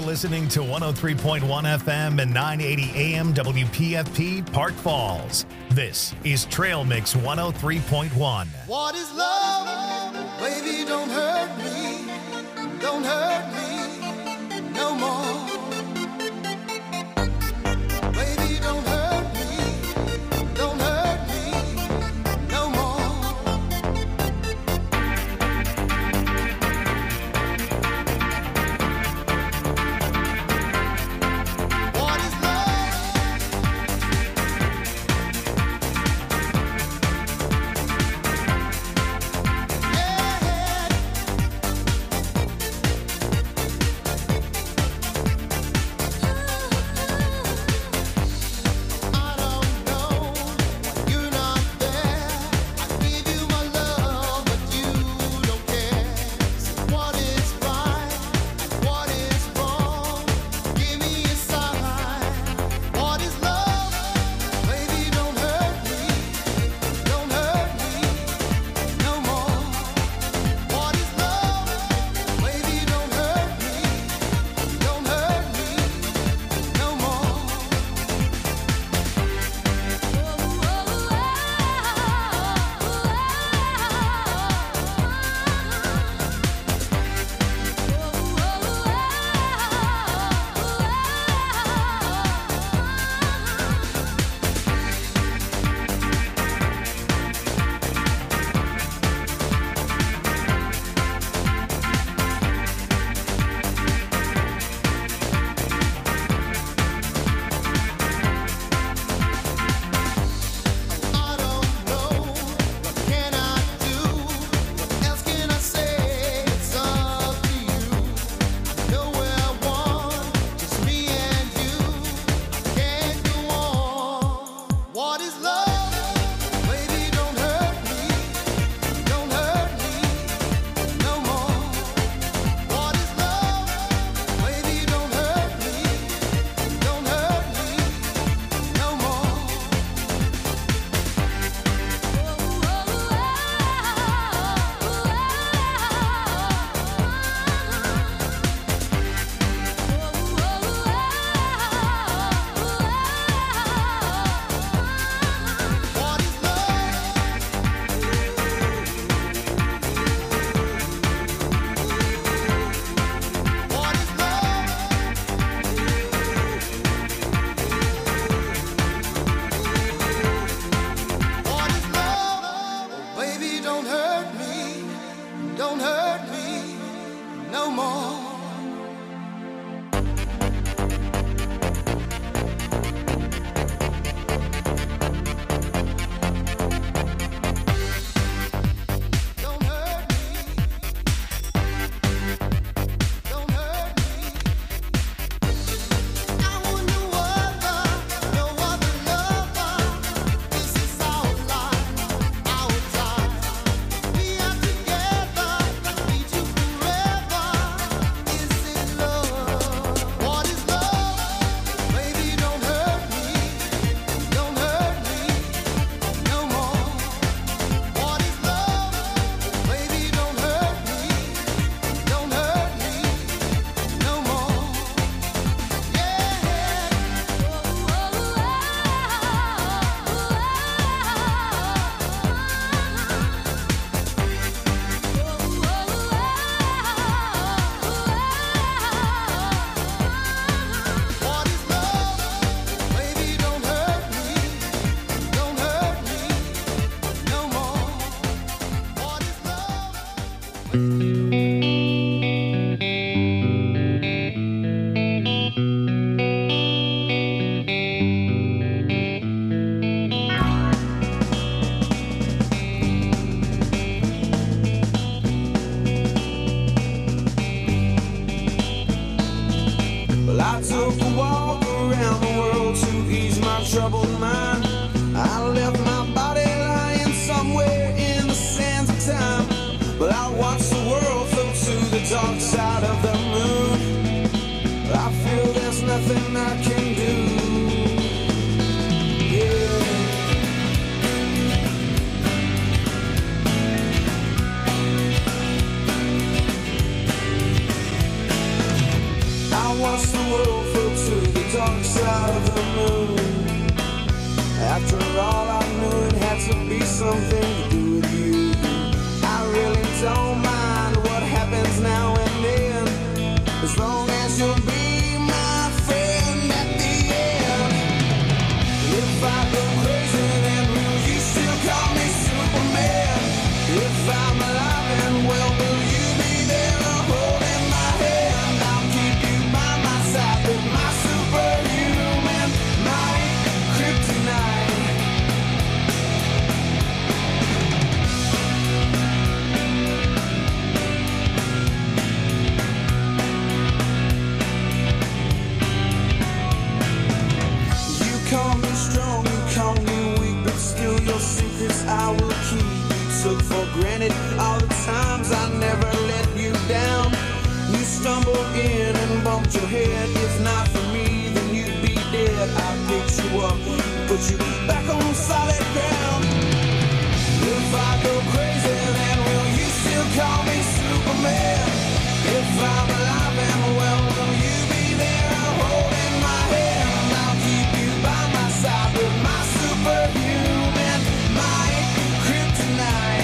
listening to 103.1 FM and 980 AM WPFP Park Falls. This is Trail Mix 103.1. What is love? Baby, don't hurt me. Don't hurt me no more. Baby, don't hurt me. Don't hurt me no more. What is love? Yeah. side of the moon. After all, I knew it had to be something to do with you. I really don't mind what happens now and then, as long as you'll be my friend at the end. If I go crazy, then will you still call me Superman? If I'm alive and well, will you be there holding my hand? I'll keep you by my side with my superhuman, my kryptonite. You call me strong, you call me weak, but still your secrets I will keep. Took for granted all the times I never let you down. You stumbled in and bumped your head. If not for me, then you'd be dead. I picked you up, put you back on solid ground. If I go crazy, then will you still call me Superman? If I'm alive and well, will you be there holding my hand? I'll keep you by my side with my superhuman, my kryptonite.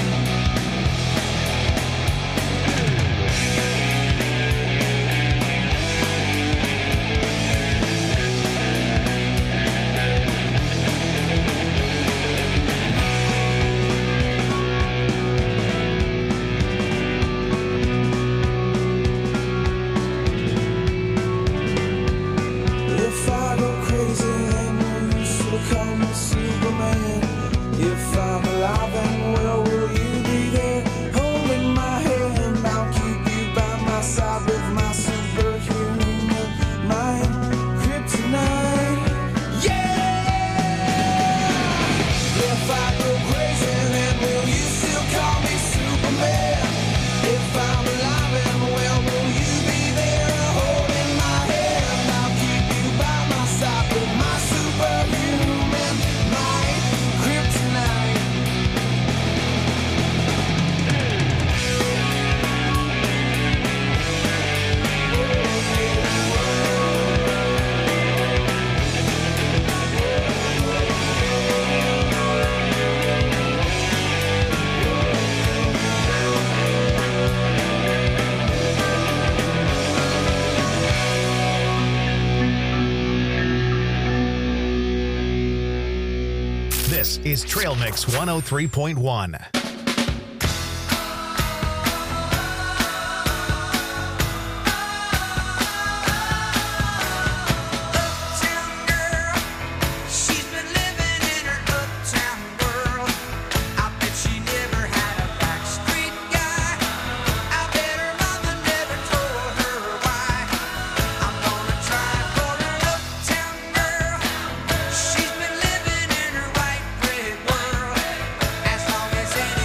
If I go crazy, then will you still call me Superman? If I'm alive and well, will you be there holding my hand? I'll keep you by my side with my superhuman, my kryptonite. Yeah! If I go crazy, then will you still call me Superman? If I'm alive and well, will you be there holding my hand? I'll keep you by my side with my superhuman, my kryptonite. This is Trail Mix 103.1. Uptown girl, she's been living in her uptown world. I bet she never had a backstreet guy. I bet her mama never told her why. I'm gonna try for her uptown girl. She's been living in her white bread world. As long as any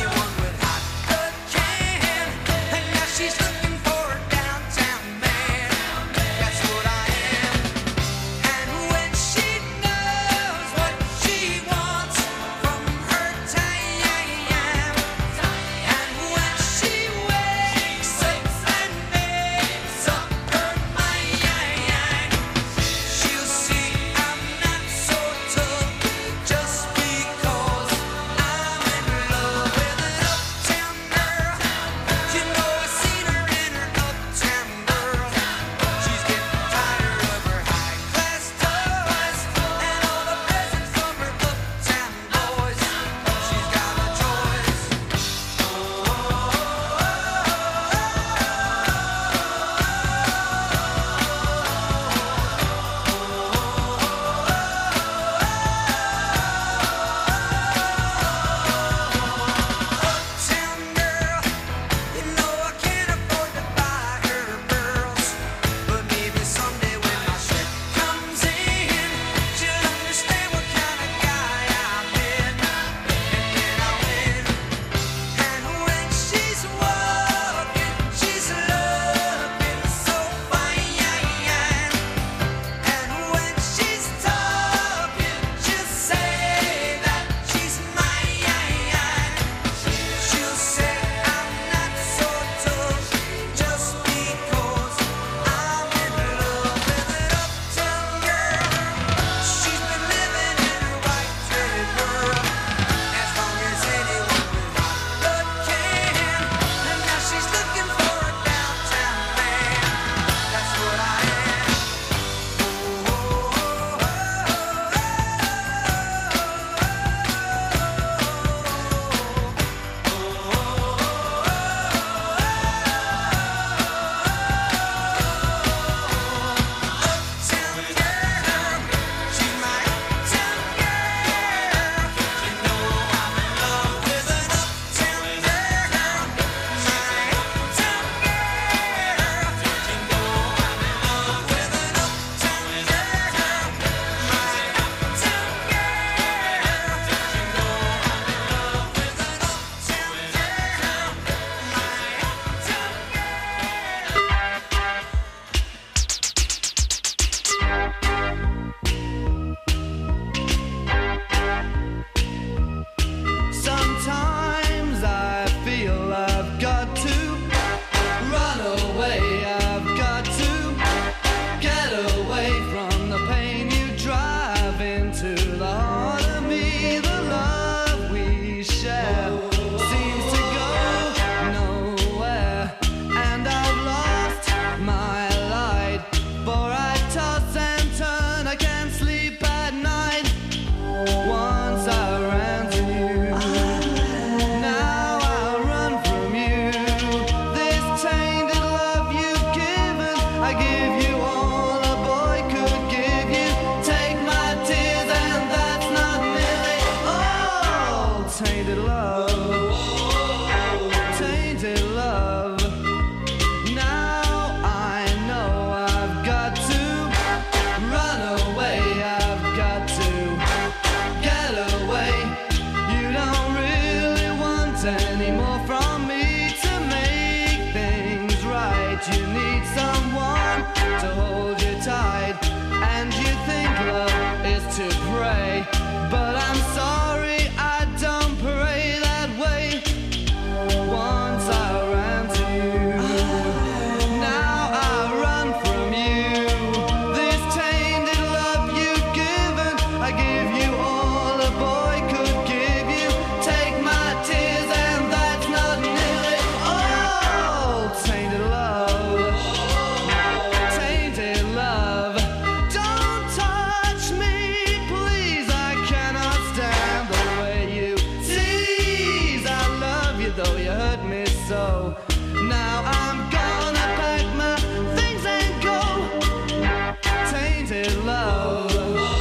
tainted love, tainted love. Now I know I've got to run away, I've got to get away. You don't really want any more from me to make things right. You need someone to hold you tight, and you think love is to pray, but I'm sorry, I don't pray that way. Once I ran to you, now I run from you. This tainted love you've given, I give you all a boy could give you. Take my tears and that's not nearly all. Tainted love, tainted love. Don't touch me, please, I cannot stand the way you tease. I love you though you hurt me so. Now I'm gonna pack my things and go. Tainted love,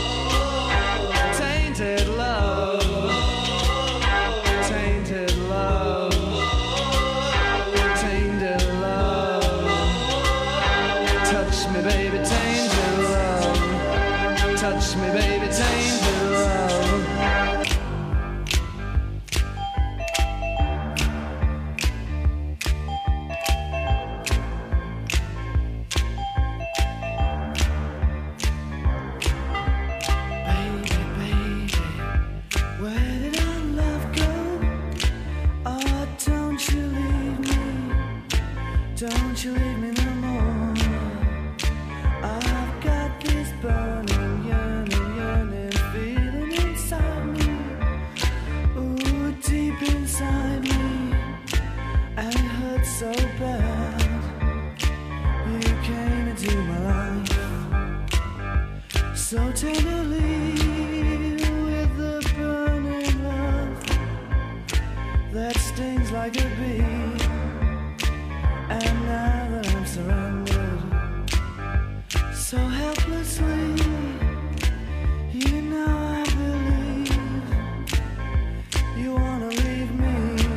tainted love, tainted love, tainted love. Touch me, baby, tainted love. Touch me, baby, tainted love. Baby, baby, where did our love go? Oh, don't you leave me. Don't you leave me no more. I've got this burning, yearning feeling inside me. Ooh, deep inside me. And it hurts so bad. You came into my life so tenderly with the burning love that stings like a bee. And now that I'm surrounded so helplessly, you know I believe you wanna leave me.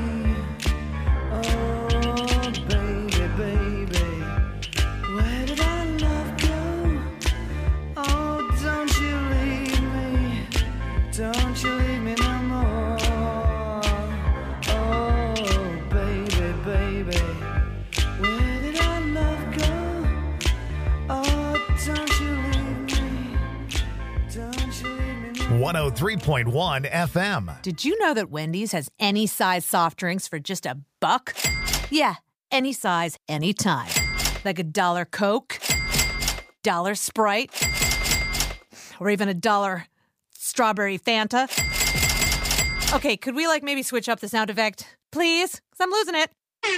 Oh, baby, baby, where did our love go? Oh, don't you leave me, don't you leave me no more. Oh, baby, baby, where did our love go? Oh, don't you leave me, don't you leave me no more. 103.1 FM. Did you know that Wendy's has any size soft drinks for just $1? Yeah, any size, anytime. Like $1 Coke, $1 Sprite, or even $1 strawberry Fanta. Okay, could we maybe switch up the sound effect, please? Because I'm losing it.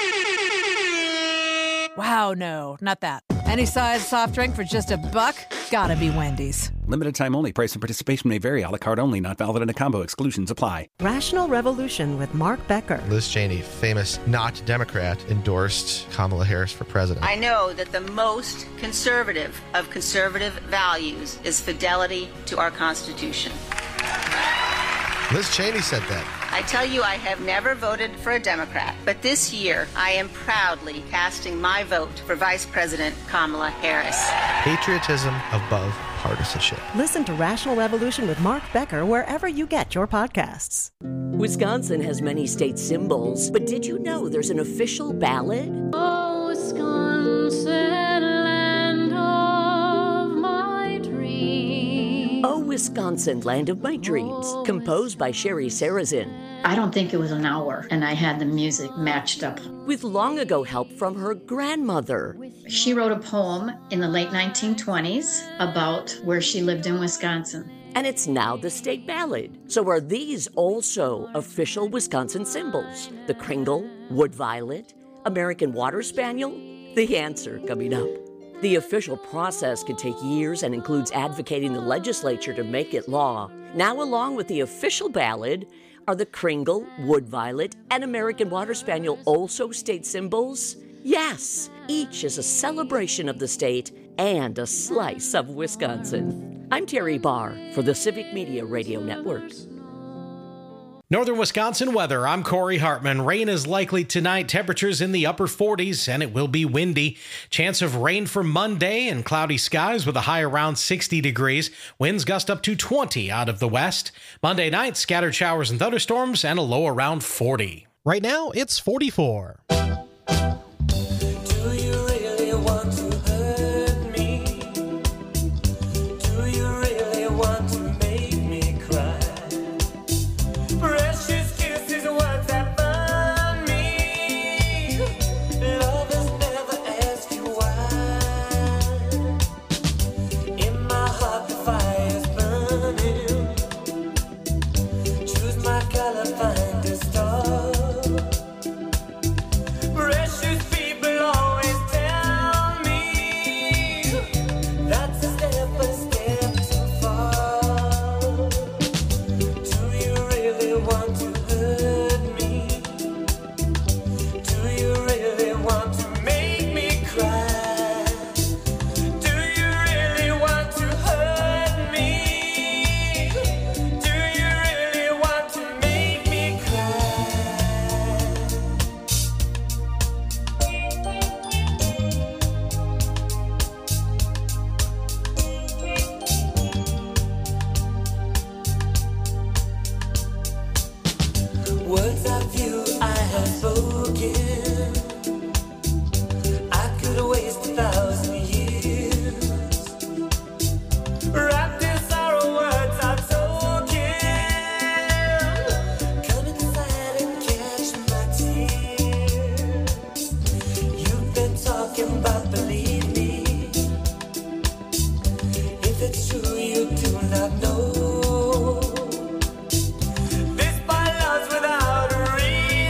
Wow, no, not that. Any size soft drink for just $1? Gotta be Wendy's. Limited time only. Price and participation may vary. A la carte only. Not valid in a combo. Exclusions apply. Rational Revolution with Mark Becker. Liz Cheney, famous not Democrat, endorsed Kamala Harris for president. I know that the most conservative of conservative values is fidelity to our Constitution. Liz Cheney said that. I tell you, I have never voted for a Democrat, but this year I am proudly casting my vote for Vice President Kamala Harris. Patriotism above partisanship. Listen to Rational Revolution with Mark Becker wherever you get your podcasts. Wisconsin has many state symbols, but did you know there's an official ballad? Oh, Wisconsin, land of my dreams. Oh, Wisconsin, Land of My Dreams, composed by Sherry Sarazin. I don't think it was an hour, and I had the music matched up. With long ago help from her grandmother. She wrote a poem in the late 1920s about where she lived in Wisconsin. And it's now the state ballad. So are these also official Wisconsin symbols? The Kringle, Wood Violet, American Water Spaniel? The answer coming up. The official process can take years and includes advocating the legislature to make it law. Now, along with the official ballad, are the Kringle, Wood Violet, and American Water Spaniel also state symbols? Yes, each is a celebration of the state and a slice of Wisconsin. I'm Terry Barr for the Civic Media Radio Network. Northern Wisconsin weather. I'm Corey Hartman. Rain is likely tonight. Temperatures in the upper 40s, and it will be windy. Chance of rain for Monday and cloudy skies with a high around 60 degrees. Winds gust up to 20 out of the west. Monday night, scattered showers and thunderstorms and a low around 40. Right now, it's 44. This by love's without a reason.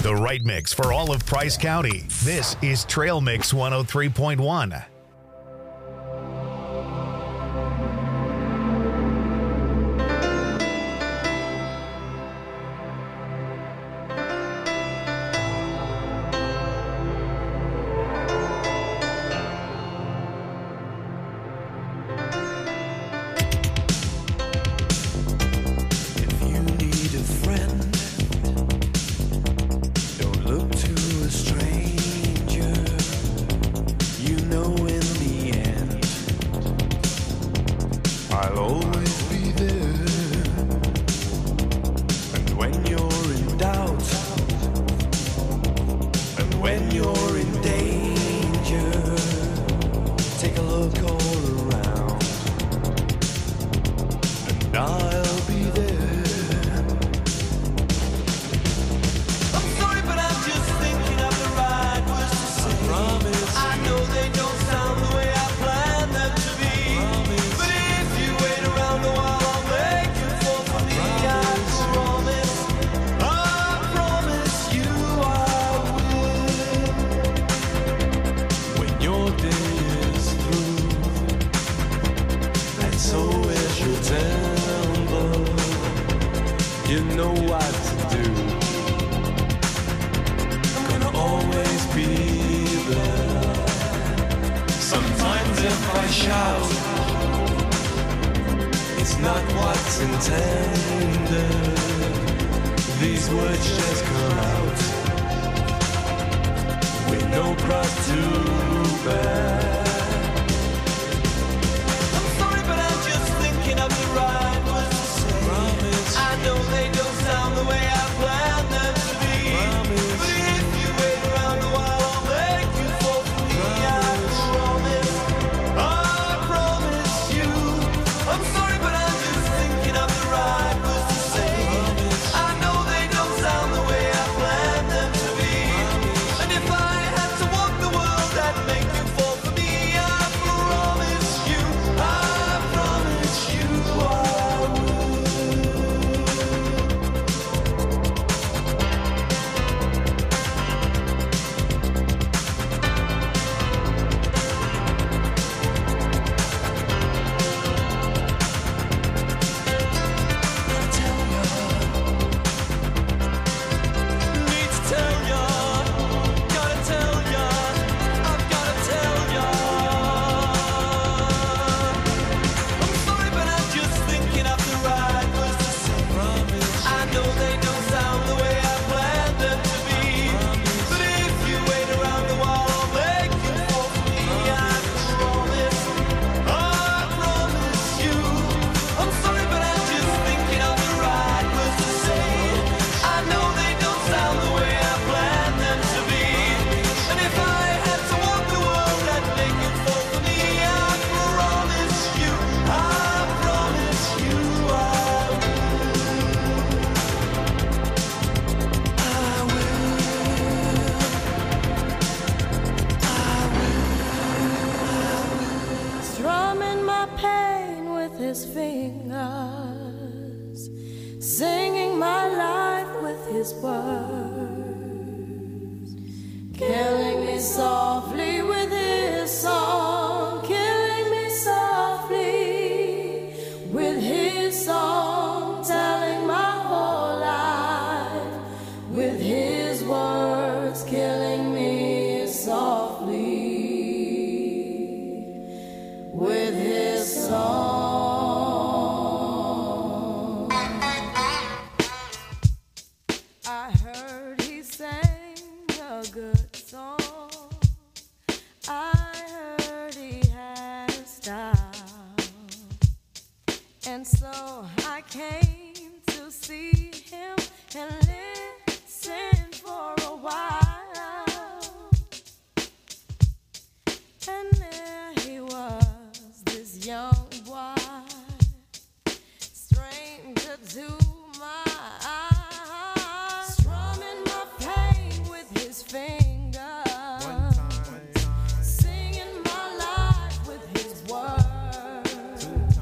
The right mix for all of Price County. This is Trail Mix 103.1.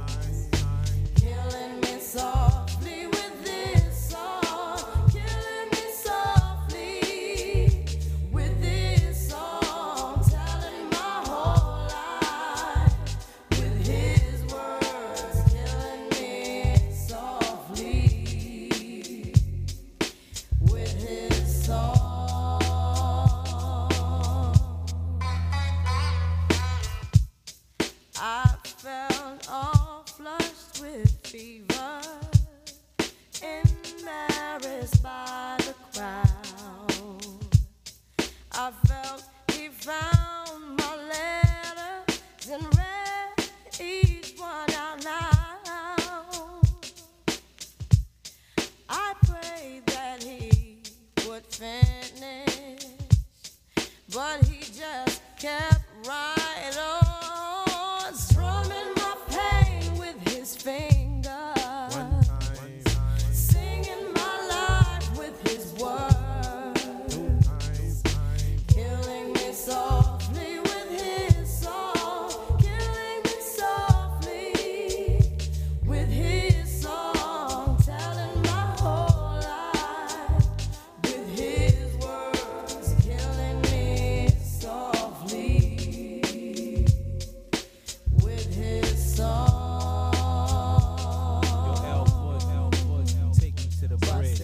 Killing me softly with this song, killing me found my letters and read each one out loud. I prayed that he would finish, but he just kept right on, strumming my pain with his fingers, singing my life with his words, killing me softly with his song, killing me softly with his song, telling my whole life with his words, killing me softly with his song. Take me to the bridge.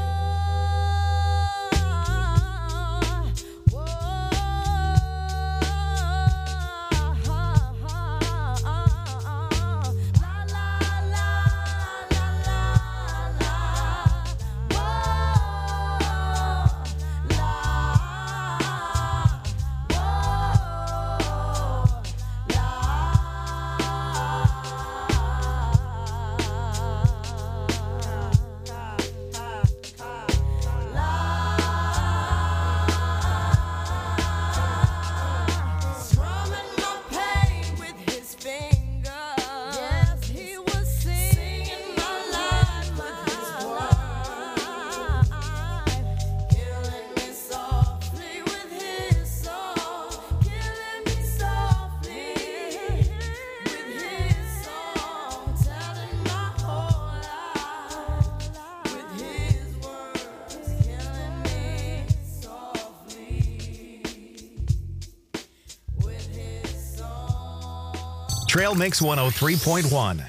Strumming my pain with his fingers. Yes, he was singing my life with his words, killing me softly with his song, killing me softly with his song, telling my whole life with his words, killing me softly with his song. Trail Mix 103.1.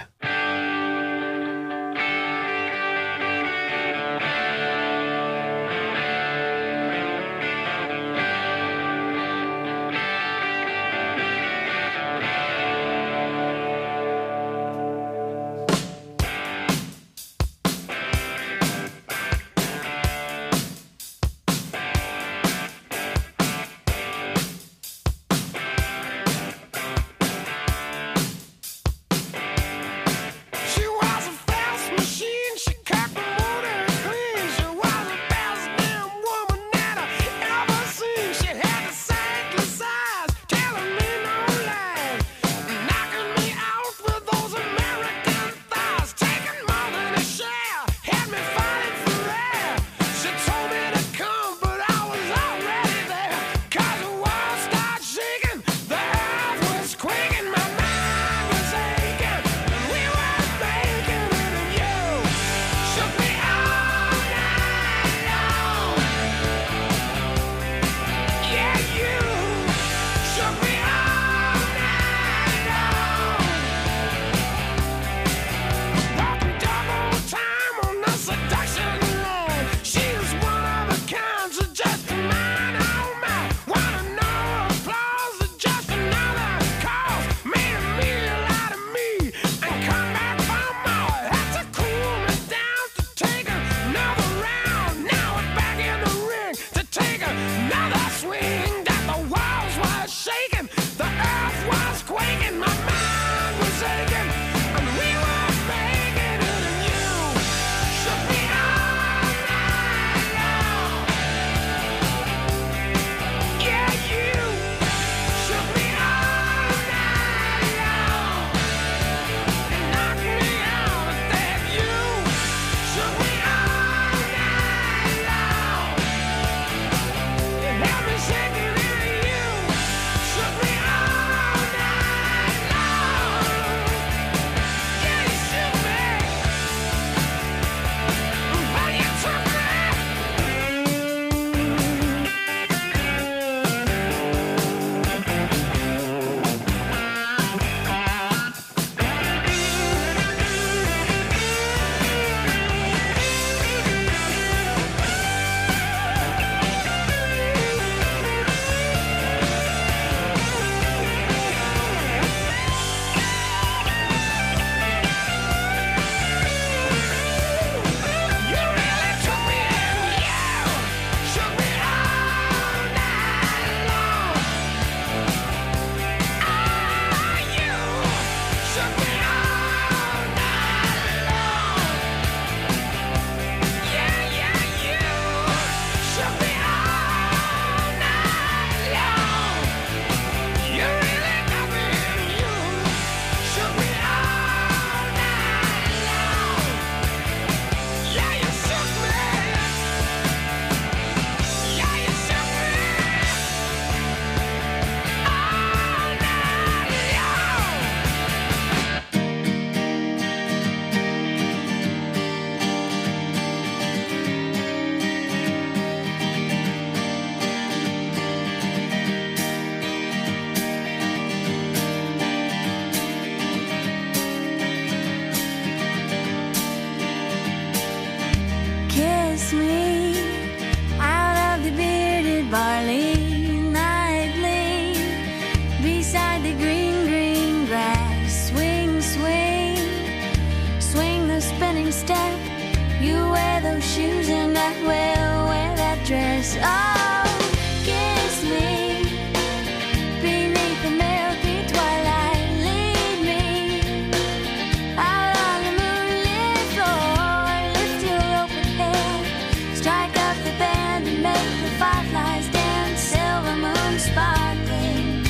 barley nightly beside the green, green grass. Swing, swing, swing the spinning step. You wear those shoes and I will wear that dress. Oh, kiss me beneath the milky twilight. Lead me out on the moonlit floor. Lift your open head, strike up the band and make the fireflies dance. Silver moon sparkling.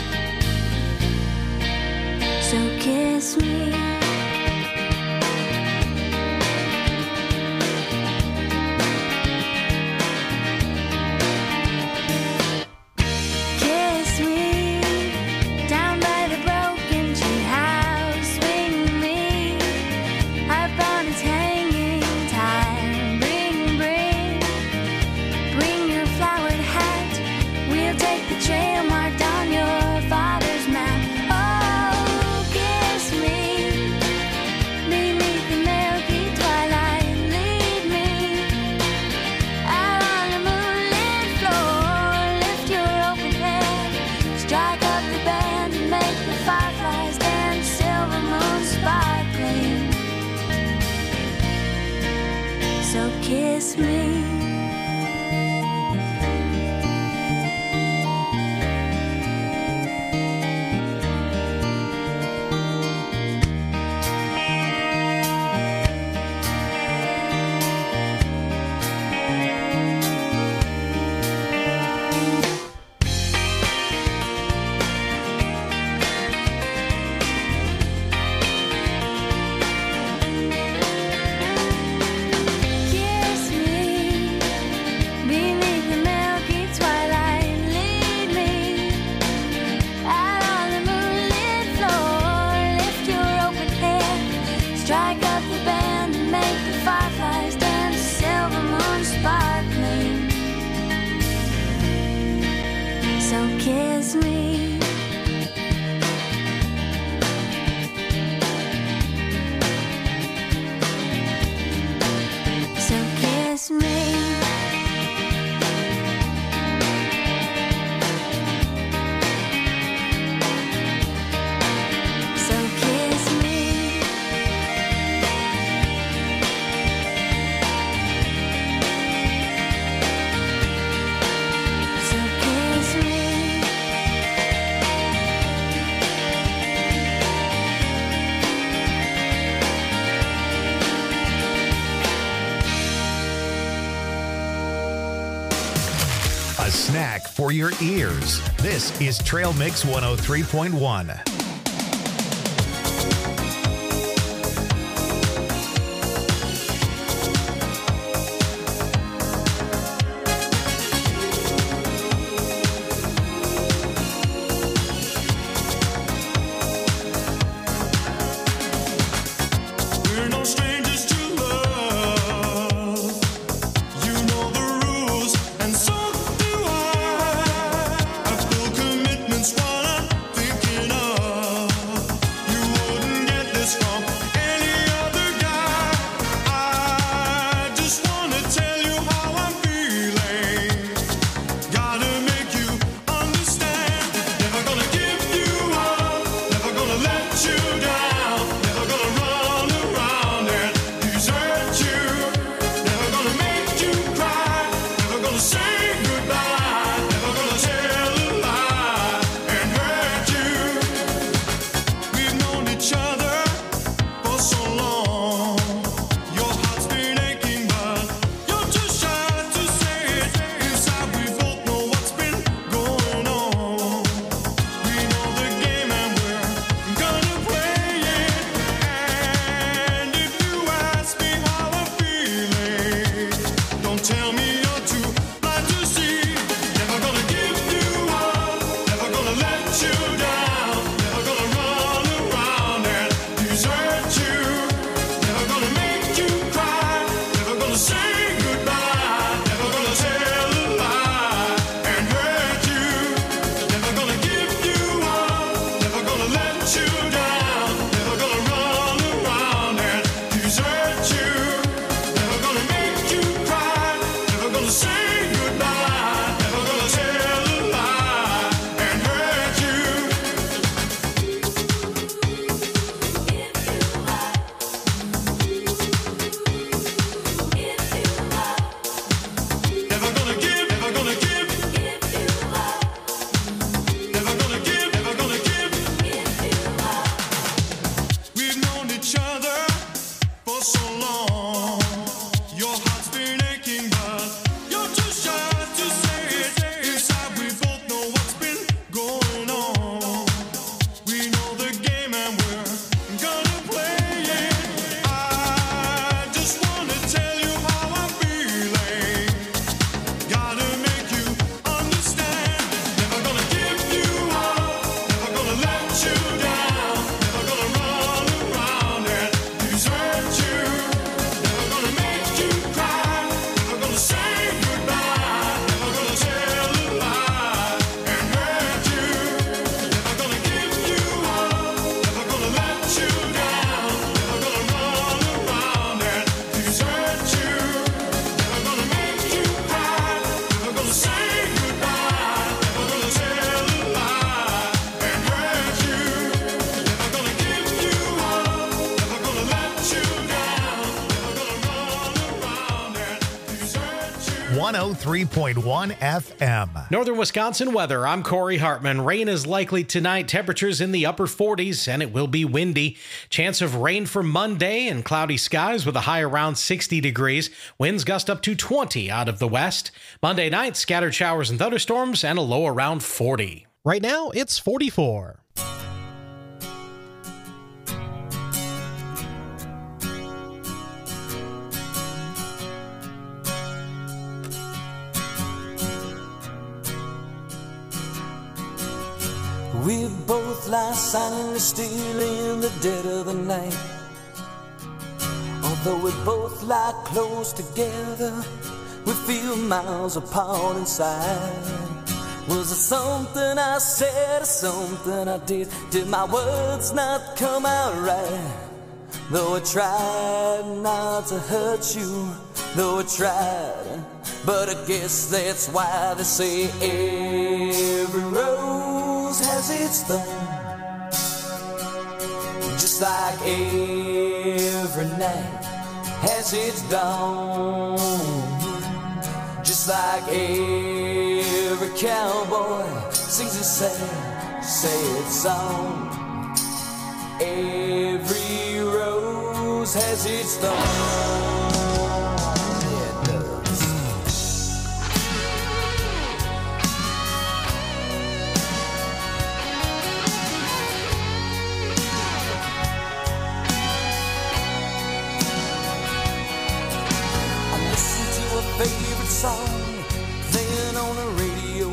So kiss me. Kiss me down by the broken tree house. Swing me upon its hanging tire. Bring your flowered hat. We'll take the trail marked on your father's map. Oh, kiss me beneath the milky twilight. Lead me out on the moonlit floor. Lift your open head, strike up the band and make the fireflies dance. Silver moon sparkling. So kiss me. Kiss me beneath the milky twilight. Lead me out on the moonlit floor. Lift your open head, strike up the band and make the fireflies dance. Silver moon sparkling. So kiss me. So kiss me. So kiss me. So kiss me. A snack for your ears. This is Trail Mix 103.1. We're no strangers to love. You know the rules, and so do I. I've full commitments while I'm thinking of 103.1 FM. Northern Wisconsin weather. I'm Corey Hartman. Rain is likely tonight. Temperatures in the upper 40s, and it will be windy. Chance of rain for Monday and cloudy skies with a high around 60 degrees. Winds gust up to 20 out of the west. Monday night, scattered showers and thunderstorms and a low around 40. Right now, it's 44. We both lie silently still in the dead of the night. Although we both lie close together, we feel miles apart inside. Was it something I said or something I did? Did my words not come out right? Though I tried not to hurt you, though I tried, but I guess that's why they say every rose has its thorn. Just like every night has its dawn. Just like every cowboy sings a sad, sad song. Every rose has its thorn. Favorite song playing on the radio.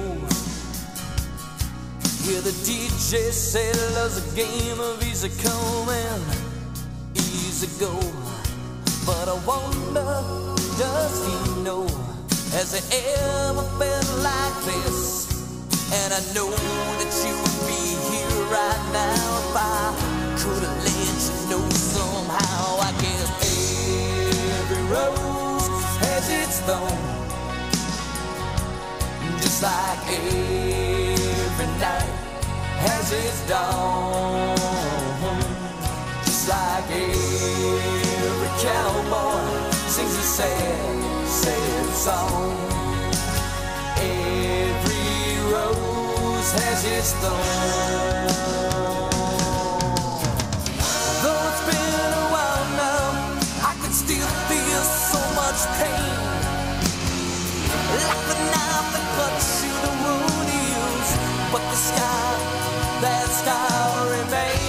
Yeah, the DJ said love's a game of easy come and easy go. But I wonder, does he know? Has he ever felt like this? And I know that you would be here right now if I could have let you know somehow. I guess every rose has its thorn, just like every night has its dawn. Just like every cowboy sings a sad, sad song. Every rose has its thorn. Though it's been a while now, I can still feel so much pain, like the knife that cuts you the wound heals, but the scar, that scar remains.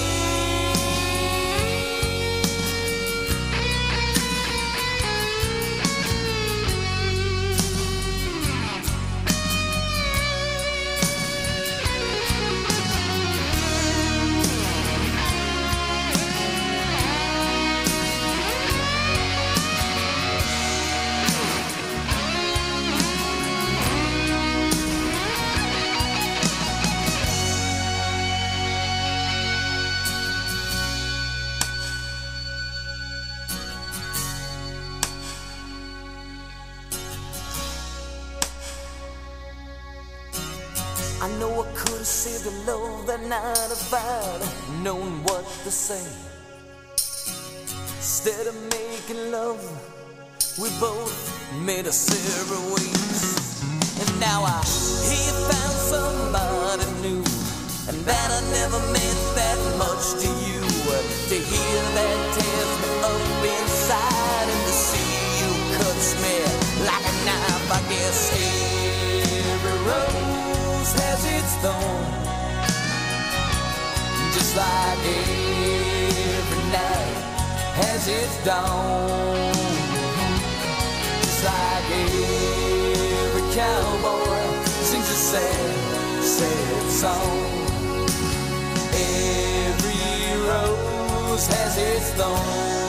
I know I could have saved the love that night if I'd known what to say. Instead of making love, we both made us separate ways. And now I hear you found somebody new, and that I never meant that much to you. To hear that tears me up inside, and to see you cuts me like a knife. I guess every rose has its thorn, just like every night has its dawn. Just like every cowboy sings a sad, sad song. Every rose has its thorn.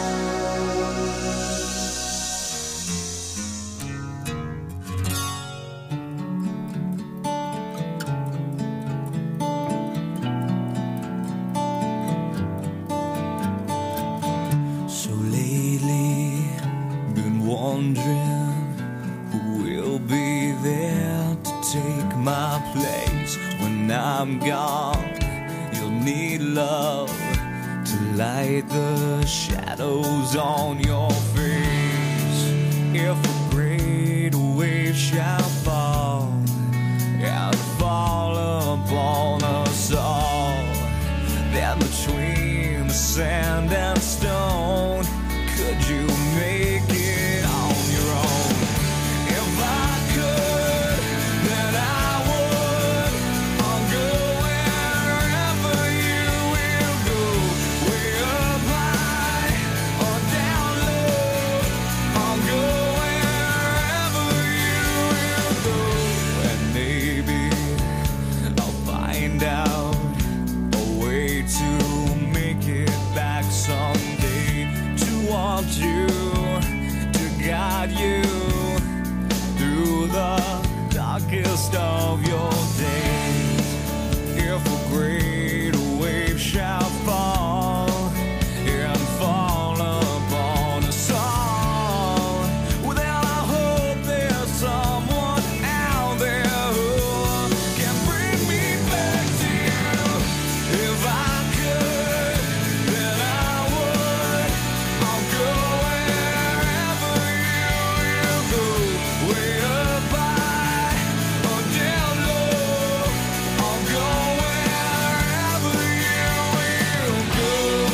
Wondering who will be there to take my place when I'm gone. You'll need love to light the shadows on your face. If a great wave shall fall and fall upon us all. Then between the sand and stone, could you make it on your own? If I could, then I would. I'll go wherever you will go, way up high or down low. I'll go wherever you will go, and maybe I'll find out a way to make it back someday, to want you, to guide you through the darkest of your days. If a great wave shall fall and fall upon us all, well, then I hope there's someone out there who can bring me back to you. If I could, then I would. I'll go wherever you will go, way up high or down low. I'll go wherever you will go.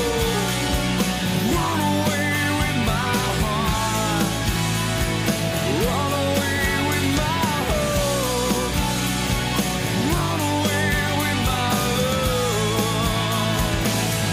Run away with my heart, run away with my hope, run away with my love.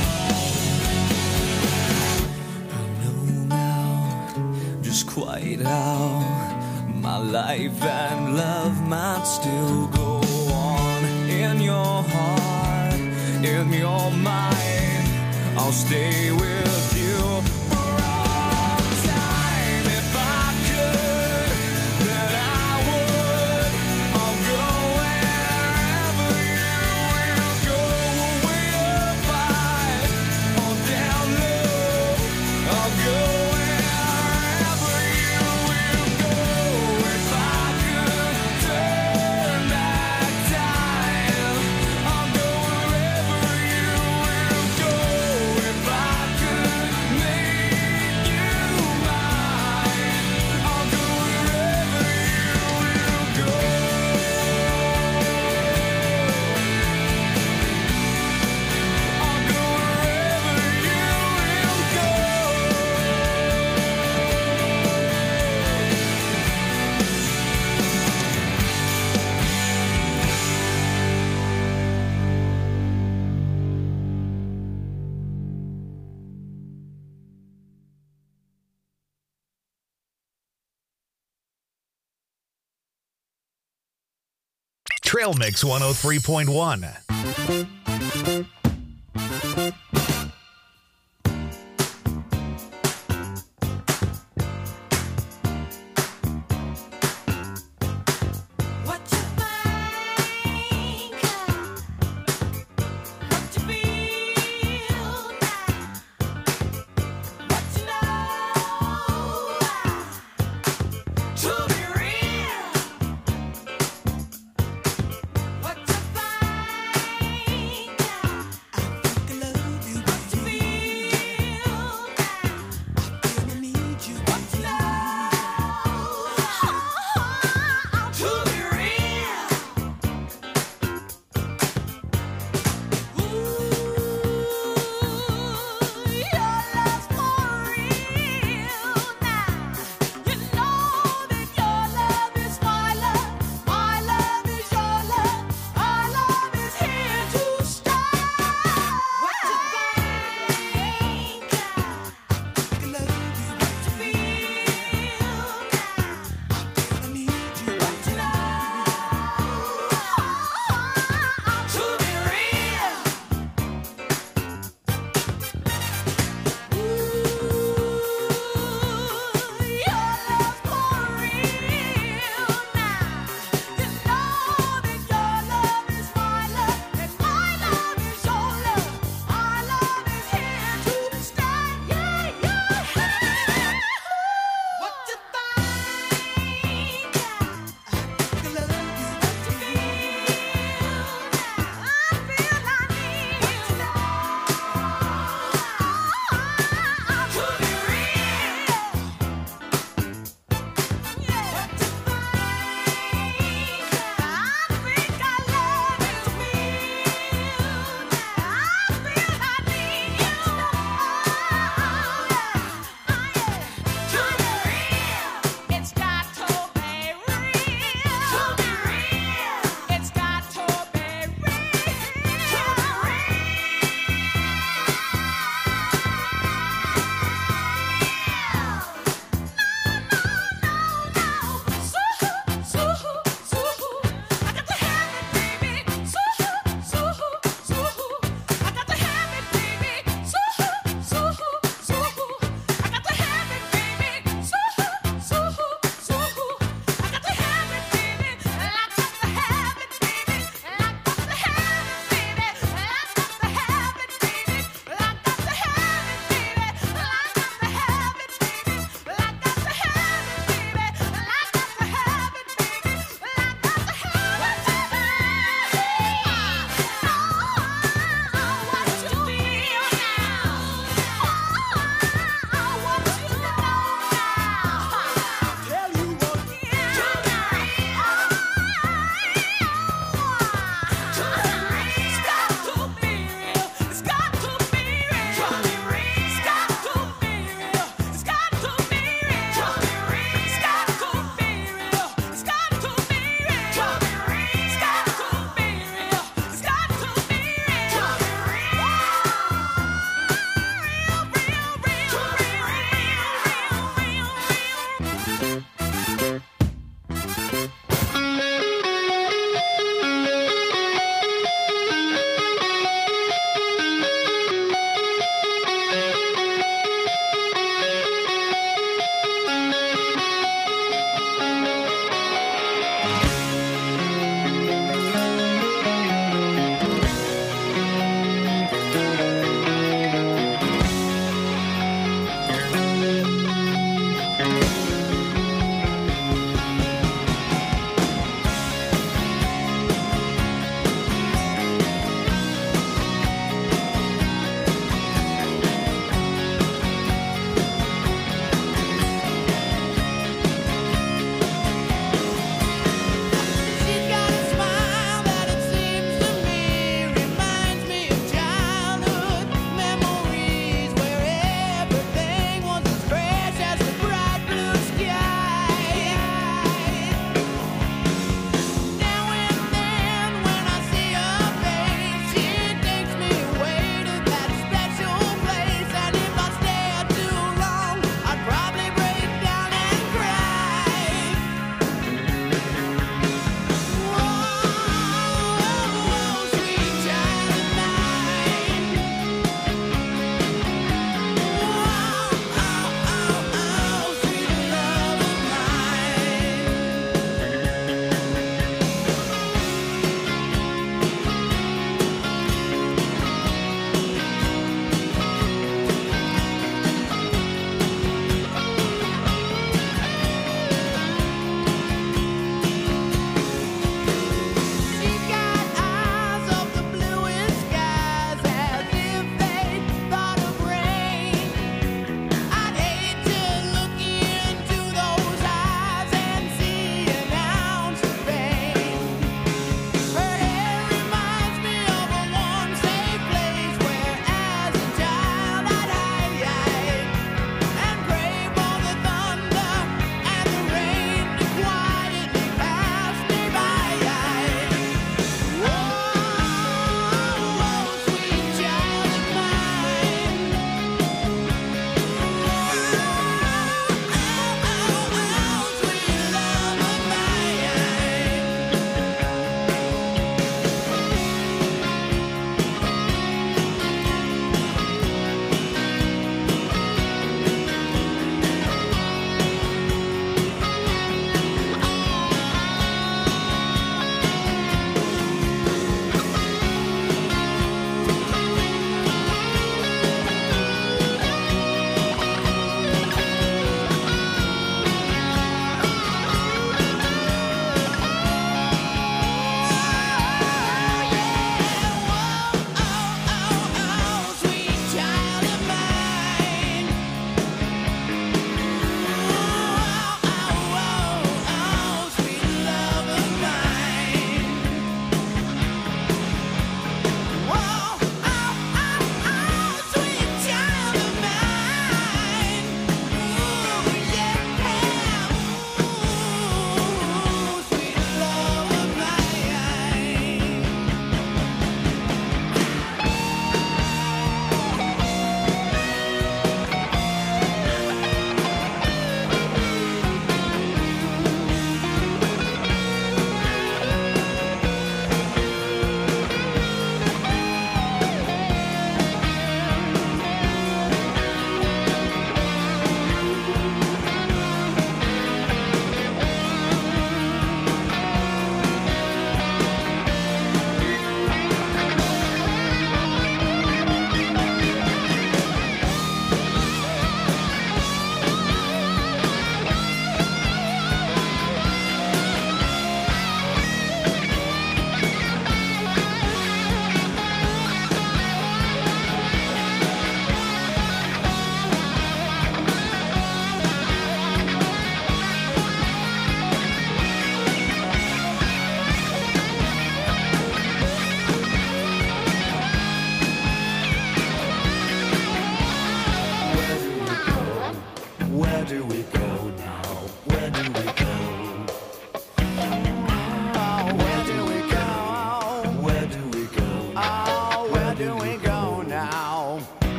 I know now just quite how my life and love might still go on. In your heart, in your mind, I'll stay with you for all time. If I could, then I would. I'll go wherever you will go, way up high or down low. I'll go wherever you will go. If I could turn back time, I'll go wherever you will go. If I could make you mine, I'll go wherever you will go. I'll go wherever you will go. Trail Mix 103.1.